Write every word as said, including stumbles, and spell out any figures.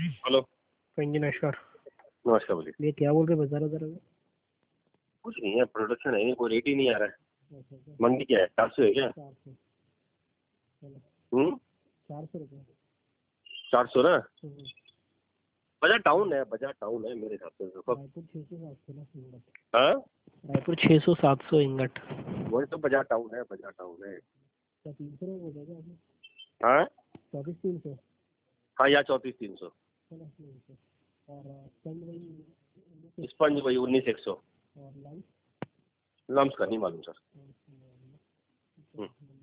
Hello जी नमस्कार। नमस्कार बोलिए। ये क्या बोल रहे बता रहा जरा। कुछ नहीं है, प्रोडक्शन है, कोई रेट ही नहीं आ रहा है। मंडी क्या है, चार सौ है क्या? चार सौ हम्म चार सौ रुपये चार सौ ना। बाजार टाउन है, बाजार टाउन है मेरे हिसाब से। रायपुर छः सौ सात सौ ना इंगट। हाँ रायपुर छः सौ सात सौ इंगट। वही तो बाजार टाउन है, बाजार टाउन है। क्या तीन सौ हो जाएगा आपने? हाँ चौबीस तीन सौ हाँ या चौंतीस तीन सौ। चलो तीन सौ और स्पंज वही स्पंज वही उन्नीस एक सौ। और लाइट लम्स का नहीं मालूम सर। हम्म।